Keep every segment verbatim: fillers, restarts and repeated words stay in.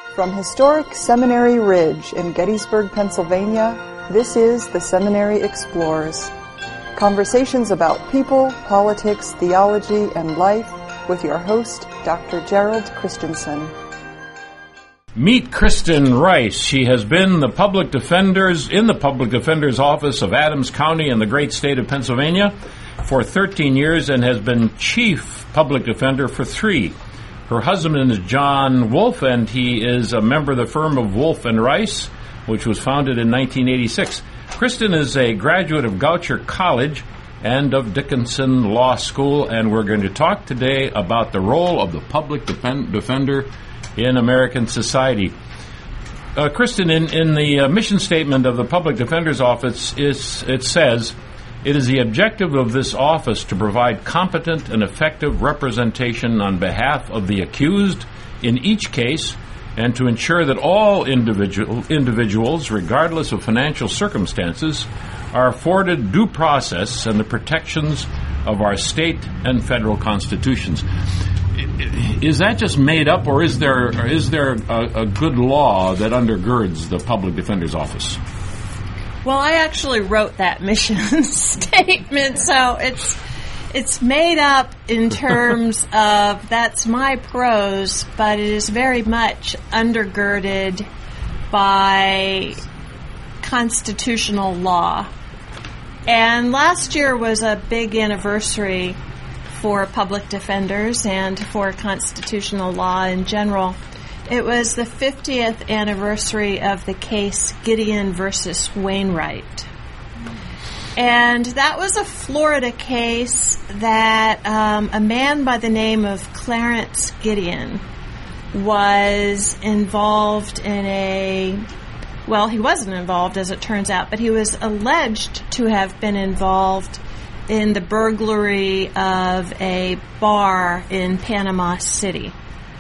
From historic Seminary Ridge in Gettysburg, Pennsylvania, this is The Seminary Explores. Conversations about people, politics, theology, and life with your host, Doctor Gerald Christensen. Meet Kristen Rice. She has been the public defenders in the public defender's office of Adams County in the great state of Pennsylvania for thirteen years and has been chief public defender for three. Her husband is John Wolf, and he is a member of the firm of Wolf and Rice, which was founded in nineteen eighty-six. Kristen is a graduate of Goucher College and of Dickinson Law School, and we're going to talk today about the role of the public defend- defender in American society. Uh, Kristen, in, in the uh, mission statement of the Public Defender's Office, is, it says, "It is the objective of this office to provide competent and effective representation on behalf of the accused in each case and to ensure that all individual, individuals, regardless of financial circumstances, are afforded due process and the protections of our state and federal constitutions." Is that just made up, or is there or is there a, a good law that undergirds the Public Defender's Office? Well, I actually wrote that mission statement, so it's it's made up in terms of that's my prose, but it is very much undergirded by constitutional law. And last year was a big anniversary for public defenders and for constitutional law in general. It was the fiftieth anniversary of the case Gideon versus Wainwright. And that was a Florida case that um, a man by the name of Clarence Gideon was involved in a, well, he wasn't involved as it turns out, but he was alleged to have been involved in the burglary of a bar in Panama City.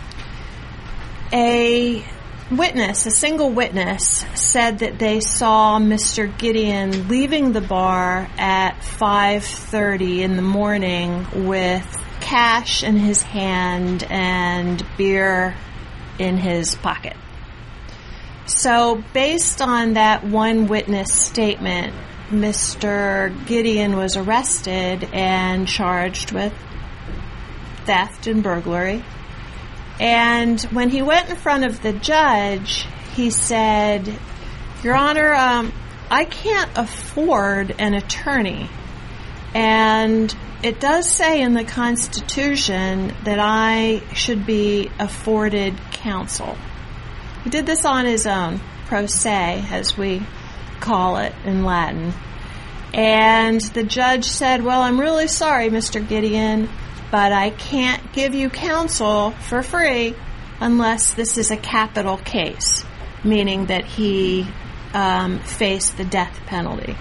A witness, a single witness, said that they saw Mister Gideon leaving the bar at five thirty in the morning with cash in his hand and beer in his pocket. So based on that one witness statement, Mister Gideon was arrested and charged with theft and burglary. And when he went in front of the judge, he said, "Your Honor, um, I can't afford an attorney. And it does say in the Constitution that I should be afforded counsel." He did this on his own, pro se, as we call it in Latin. And the judge said, "Well, I'm really sorry, Mister Gideon, but I can't give you counsel for free unless this is a capital case," meaning that he um, faced the death penalty.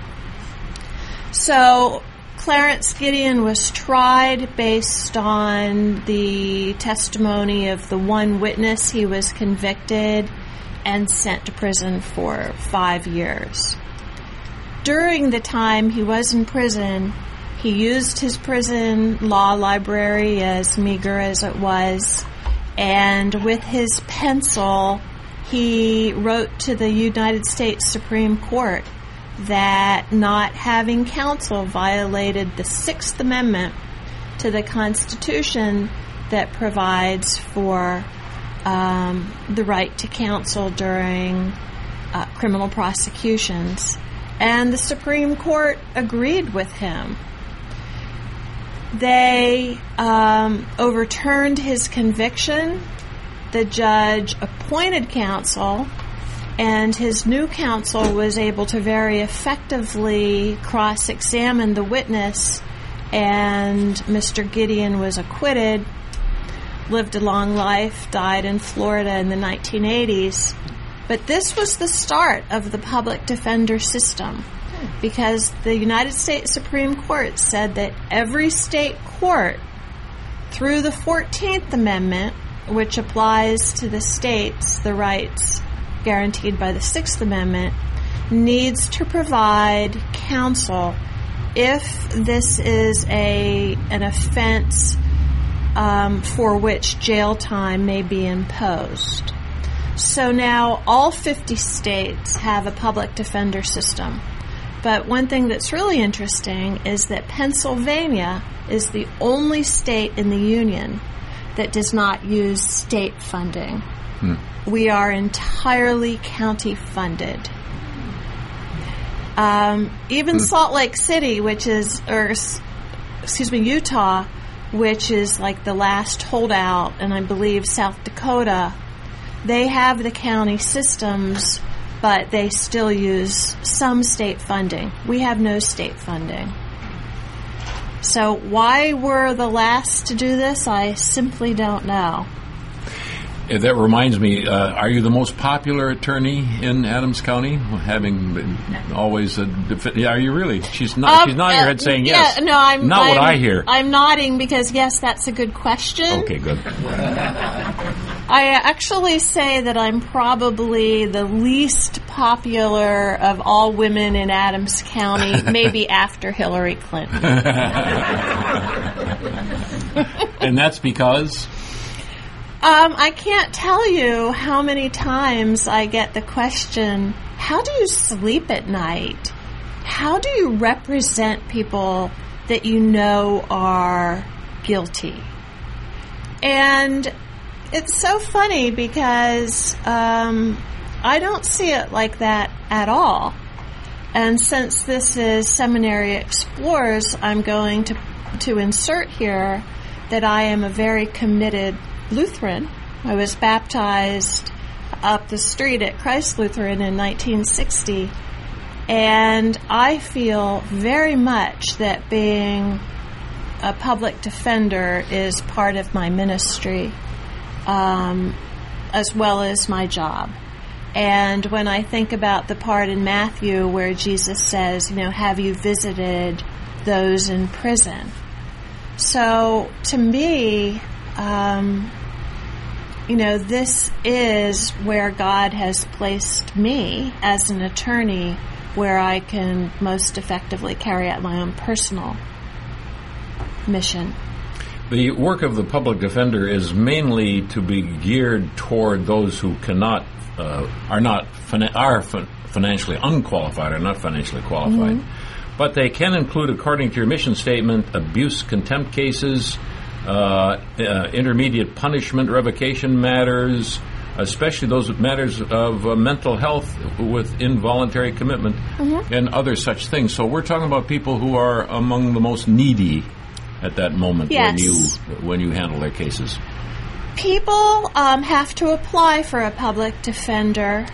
So Clarence Gideon was tried based on the testimony of the one witness. He was convicted and sent to prison for five years. During the time he was in prison, he used his prison law library, as meager as it was, and with his pencil, he wrote to the United States Supreme Court that not having counsel violated the Sixth Amendment to the Constitution that provides for um, the right to counsel during uh, criminal prosecutions. And the Supreme Court agreed with him. They um, overturned his conviction. The judge appointed counsel, and his new counsel was able to very effectively cross-examine the witness, and Mister Gideon was acquitted, lived a long life, died in Florida in the nineteen eighties. But this was the start of the public defender system, because the United States Supreme Court said that every state court, through the fourteenth Amendment, which applies to the states, the rights guaranteed by the Sixth Amendment, needs to provide counsel if this is a an offense um, for which jail time may be imposed. So now all fifty states have a public defender system. But one thing that's really interesting is that Pennsylvania is the only state in the union that does not use state funding. Hmm. We are entirely county funded. Um, even hmm. Salt Lake City, which is, or excuse me, Utah, which is like the last holdout, and I believe South Dakota, they have the county systems, but they still use some state funding. We have no state funding. So why we're the last to do this, I simply don't know. That reminds me, uh, are you the most popular attorney in Adams County, having been always a defi- are you really? She's not. Um, she's nodding her head saying yeah, yes. No, I'm not I'm, what I hear. I'm nodding because yes, that's a good question. Okay, good. I actually say that I'm probably the least popular of all women in Adams County, maybe after Hillary Clinton. And that's because? Um, I can't tell you how many times I get the question, how do you sleep at night? How do you represent people that you know are guilty? And it's so funny because um, I don't see it like that at all. And since this is Seminary Explorers, I'm going to to insert here that I am a very committed Lutheran. I was baptized up the street at Christ Lutheran in nineteen sixty, and I feel very much that being a public defender is part of my ministry, um, as well as my job. And when I think about the part in Matthew where Jesus says, you know, have you visited those in prison? So to me, um, you know, this is where God has placed me as an attorney, where I can most effectively carry out my own personal mission. The work of the public defender is mainly to be geared toward those who cannot, uh, are not fina- are fin- financially unqualified, or not financially qualified. Mm-hmm. But they can include, according to your mission statement, abuse, contempt cases, Uh, uh, intermediate punishment, revocation matters, especially those matters of uh, mental health with involuntary commitment, mm-hmm. and other such things. So we're talking about people who are among the most needy at that moment. Yes. when you when you handle their cases. People um, have to apply for a public defender,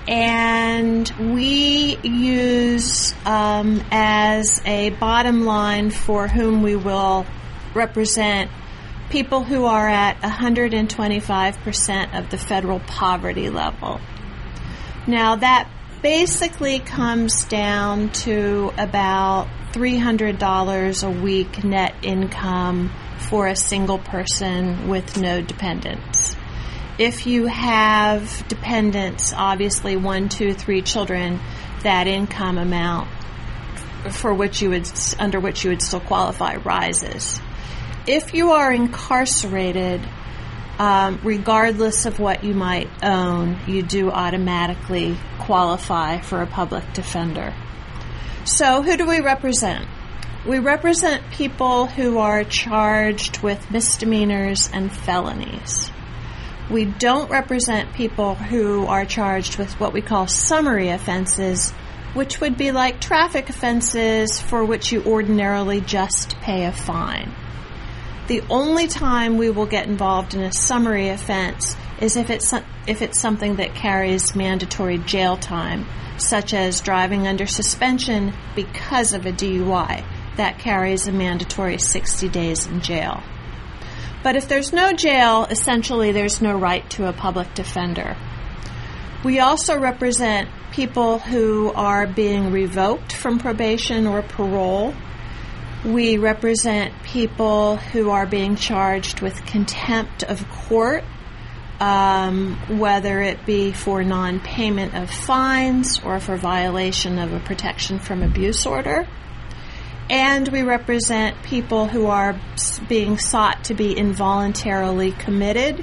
and we use um, as a bottom line for whom we will represent people who are at one hundred twenty-five percent of the federal poverty level. Now, that basically comes down to about three hundred dollars a week net income for a single person with no dependents. If you have dependents, obviously one, two, three children, that income amount for which you would, under which you would still qualify, rises. If you are incarcerated, um, regardless of what you might own, you do automatically qualify for a public defender. So who do we represent? We represent people who are charged with misdemeanors and felonies. We don't represent people who are charged with what we call summary offenses, which would be like traffic offenses for which you ordinarily just pay a fine. The only time we will get involved in a summary offense is if it's if it's something that carries mandatory jail time, such as driving under suspension because of a D U I. That carries a mandatory sixty days in jail. But if there's no jail, essentially there's no right to a public defender. We also represent people who are being revoked from probation or parole. We represent people who are being charged with contempt of court, um, whether it be for non-payment of fines or for violation of a protection from abuse order. And we represent people who are being sought to be involuntarily committed,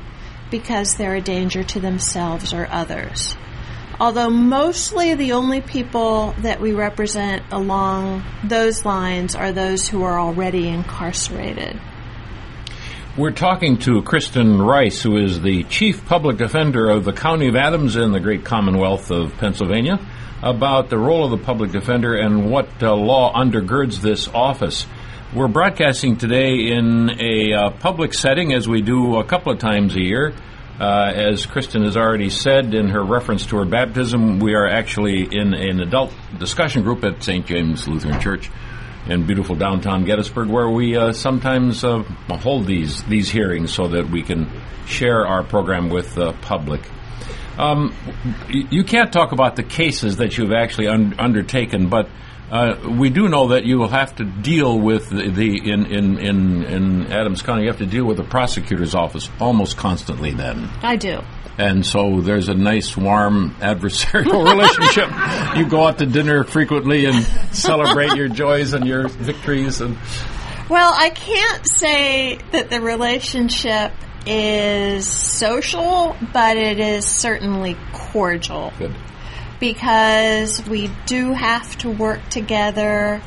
because they're a danger to themselves or others. Although mostly the only people that we represent along those lines are those who are already incarcerated. We're talking to Kristen Rice, who is the Chief Public Defender of the County of Adams in the great Commonwealth of Pennsylvania, about the role of the public defender and what uh, law undergirds this office. We're broadcasting today in a uh, public setting, as we do a couple of times a year. Uh, as Kristen has already said in her reference to her baptism, we are actually in an adult discussion group at Saint James Lutheran Church in beautiful downtown Gettysburg, where we uh, sometimes uh, hold these these hearings so that we can share our program with the public. Um, you can't talk about the cases that you've actually un- undertaken, but uh, we do know that you will have to deal with the, the in, in, in, in Adams County, you have to deal with the prosecutor's office almost constantly then. I do. And so there's a nice, warm, adversarial relationship. You go out to dinner frequently and celebrate your joys and your victories. And Well, I can't say that the relationship is social, but it is certainly cordial. Good. Because we do have to work together,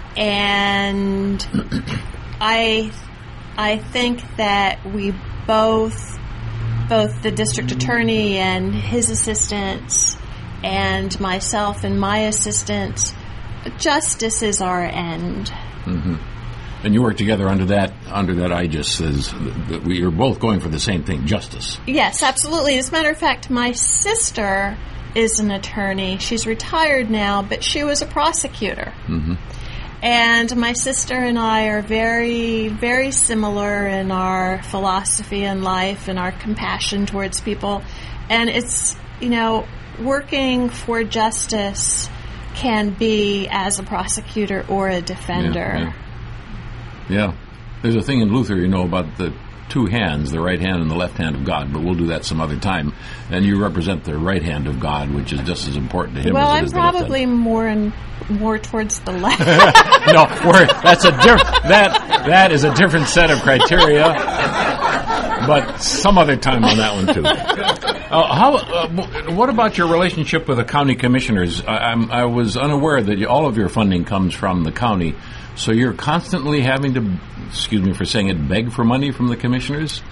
and I I think that we both, both the district attorney and his assistants, and myself and my assistants, justice is our end. Mm-hmm. And you work together under that under that aegis, as that we are both going for the same thing, justice. Yes, absolutely. As a matter of fact, my sister is an attorney. She's retired now, but she was a prosecutor. Mm-hmm. And my sister and I are very, very similar in our philosophy in life and our compassion towards people. And it's, you know, working for justice can be as a prosecutor or a defender. Yeah, yeah. yeah. There's a thing in Luther, you know, about the two hands, the right hand and the left hand of God, but we'll do that some other time. And you represent the right hand of God, which is just as important to him well, as it I'm is the left hand. Well, I'm probably more and more towards the left. No, we're, that's a diff- that that is a different set of criteria. But some other time on that one too. Uh, how? Uh, what about your relationship with the county commissioners? I, I'm, I was unaware that you, all of your funding comes from the county, so you're constantly having to, excuse me for saying it, beg for money from the commissioners?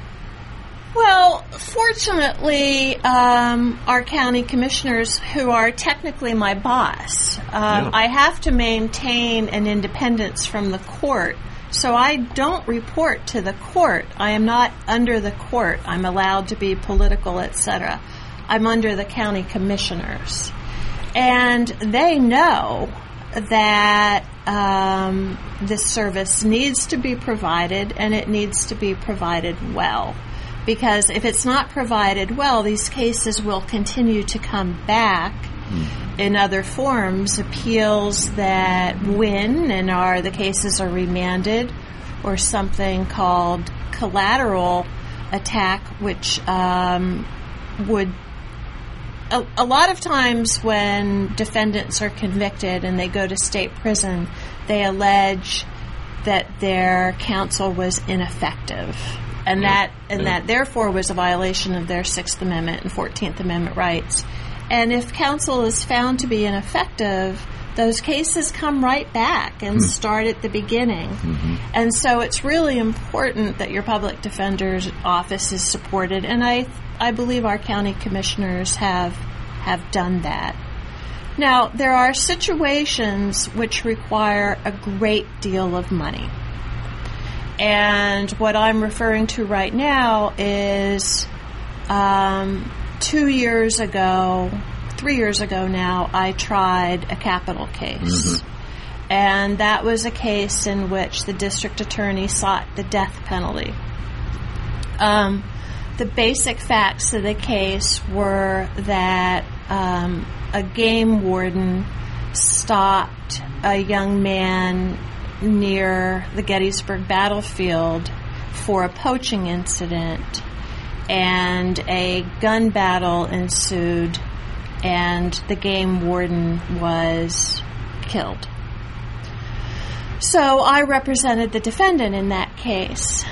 Well, fortunately, um, our county commissioners, who are technically my boss, um, yeah. I have to maintain an independence from the court. So I don't report to the court. I am not under the court. I'm allowed to be political, et cetera. I'm under the county commissioners. And they know that um, this service needs to be provided, and it needs to be provided well. Because if it's not provided well, these cases will continue to come back in other forms, appeals that win and are the cases are remanded, or something called collateral attack, which um, would a, a lot of times when defendants are convicted and they go to state prison, they allege that their counsel was ineffective, and that and that therefore was a violation of their Sixth Amendment and Fourteenth Amendment rights. And if counsel is found to be ineffective, those cases come right back and mm. start at the beginning. Mm-hmm. And so it's really important that your public defender's office is supported, and I I believe our county commissioners have have done that. Now, there are situations which require a great deal of money. And what I'm referring to right now is um, two years ago, three years ago now, I tried a capital case. Mm-hmm. And that was a case in which the district attorney sought the death penalty. Um, the basic facts of the case were that um, a game warden stopped a young man near the Gettysburg battlefield for a poaching incident, and a gun battle ensued, and the game warden was killed. So I represented the defendant in that case.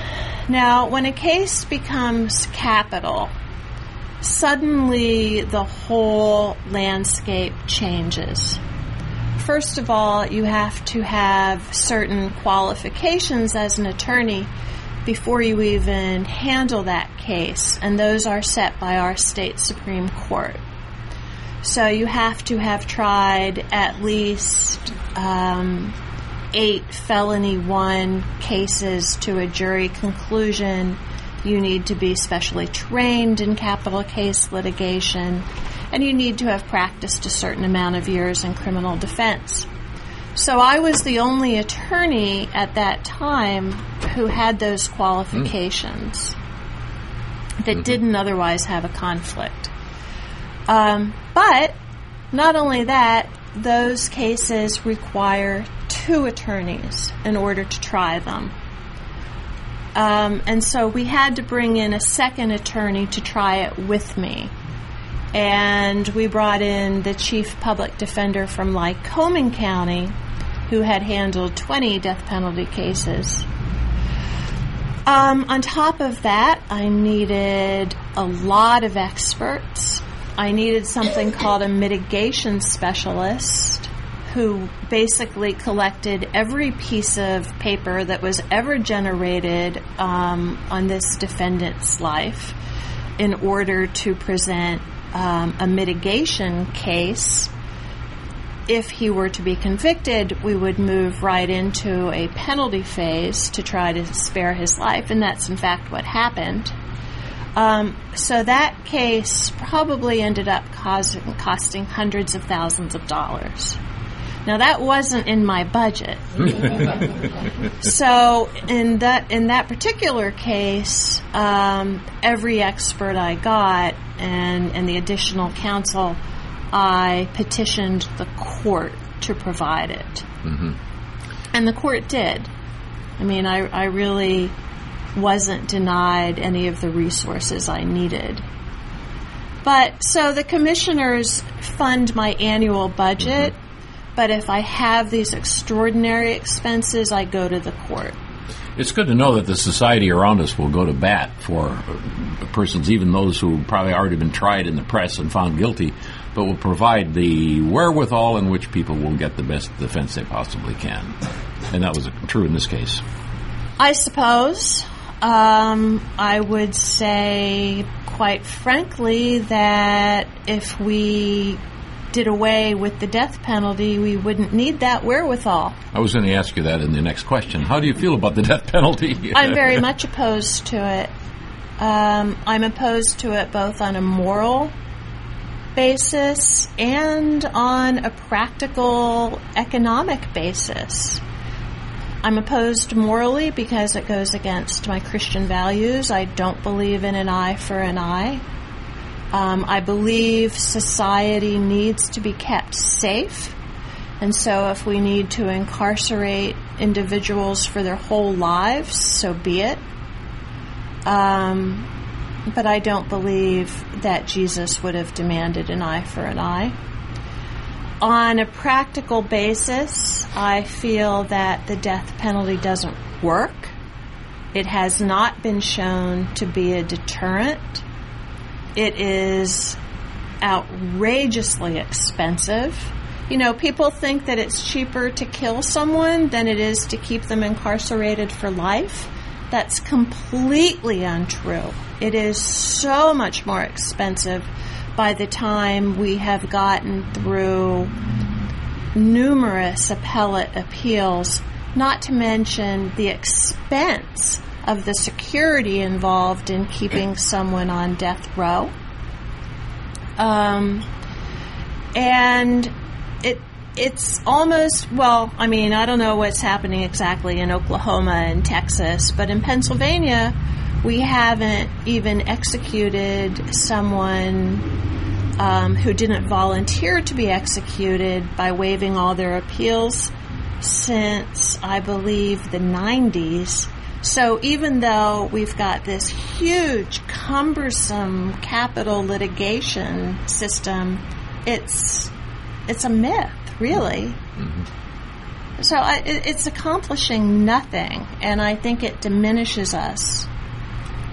Now, when a case becomes capital, suddenly the whole landscape changes. First of all, you have to have certain qualifications as an attorney before you even handle that case, and those are set by our state Supreme Court. So you have to have tried at least um, eight felony one cases to a jury conclusion. You need to be specially trained in capital case litigation, and you need to have practiced a certain amount of years in criminal defense. So I was the only attorney at that time who had those qualifications mm. that mm-hmm. didn't otherwise have a conflict. Um, but not only that, those cases require two attorneys in order to try them. Um, and so we had to bring in a second attorney to try it with me. And we brought in the chief public defender from Lycoming County, who had handled twenty death penalty cases. Um, on top of that, I needed a lot of experts. I needed something called a mitigation specialist, who basically collected every piece of paper that was ever generated um, on this defendant's life in order to present um, a mitigation case. If he were to be convicted, we would move right into a penalty phase to try to spare his life, and that's in fact what happened. Um, so that case probably ended up causing, costing hundreds of thousands of dollars. Now that wasn't in my budget. So in that in that particular case, um, every expert I got and, and the additional counsel, I petitioned the court to provide it. Mm-hmm. And the court did. I mean, I, I really wasn't denied any of the resources I needed. But so the commissioners fund my annual budget. Mm-hmm. But if I have these extraordinary expenses, I go to the court. It's good to know that the society around us will go to bat for persons, even those who probably already been tried in the press and found guilty, but will provide the wherewithal in which people will get the best defense they possibly can. And that was true in this case. I suppose. Um, I would say, quite frankly, that if we did away with the death penalty, we wouldn't need that wherewithal. I was going to ask you that in the next question. How do you feel about the death penalty? I'm very much opposed to it. Um, I'm opposed to it both on a moral basis and on a practical economic basis. I'm opposed morally because it goes against my Christian values. I don't believe in an eye for an eye. Um, I believe society needs to be kept safe, and so if we need to incarcerate individuals for their whole lives, so be it. Um, but I don't believe that Jesus would have demanded an eye for an eye. On a practical basis, I feel that the death penalty doesn't work. It has not been shown to be a deterrent. It is outrageously expensive. You know, people think that it's cheaper to kill someone than it is to keep them incarcerated for life. That's completely untrue. It is so much more expensive by the time we have gotten through numerous appellate appeals, not to mention the expense of the security involved in keeping someone on death row. Um, and it it's almost, well, I mean, I don't know what's happening exactly in Oklahoma and Texas, but in Pennsylvania, we haven't even executed someone um, who didn't volunteer to be executed by waiving all their appeals since, I believe, the nineties. So even though we've got this huge, cumbersome capital litigation system, it's it's a myth, really. Mm-hmm. So I, it, it's accomplishing nothing, and I think it diminishes us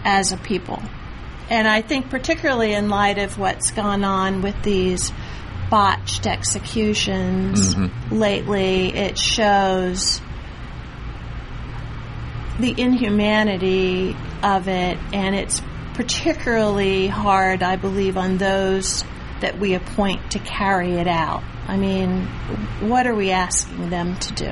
as a people. And I think particularly in light of what's gone on with these botched executions mm-hmm. lately, it shows the inhumanity of it, and it's particularly hard, I believe, on those that we appoint to carry it out. I mean, what are we asking them to do?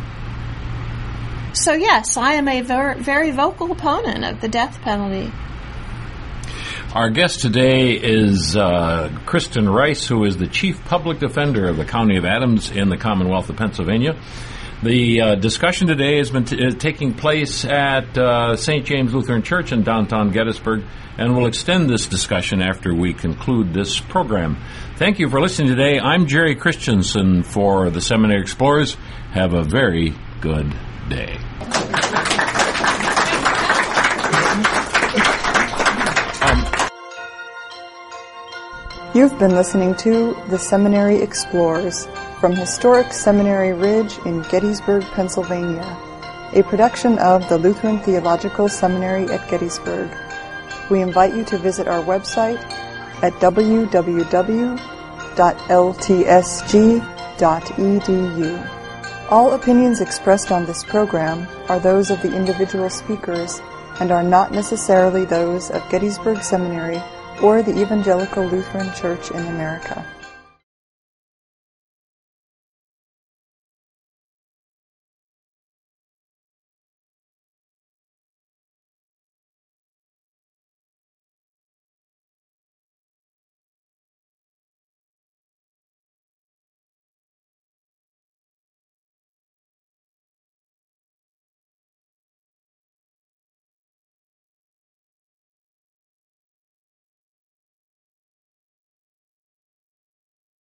So yes, I am a very, very vocal opponent of the death penalty. Our guest today is uh, Kristen Rice, who is the Chief Public Defender of the County of Adams in the Commonwealth of Pennsylvania. The uh, discussion today has been t- uh, taking place at uh, Saint James Lutheran Church in downtown Gettysburg, and we'll extend this discussion after we conclude this program. Thank you for listening today. I'm Jerry Christensen for the Seminary Explorers. Have a very good day. You've been listening to The Seminary Explorers from historic Seminary Ridge in Gettysburg, Pennsylvania, a production of the Lutheran Theological Seminary at Gettysburg. We invite you to visit our website at w w w dot l t s g dot e d u. All opinions expressed on this program are those of the individual speakers and are not necessarily those of Gettysburg Seminary or the Evangelical Lutheran Church in America.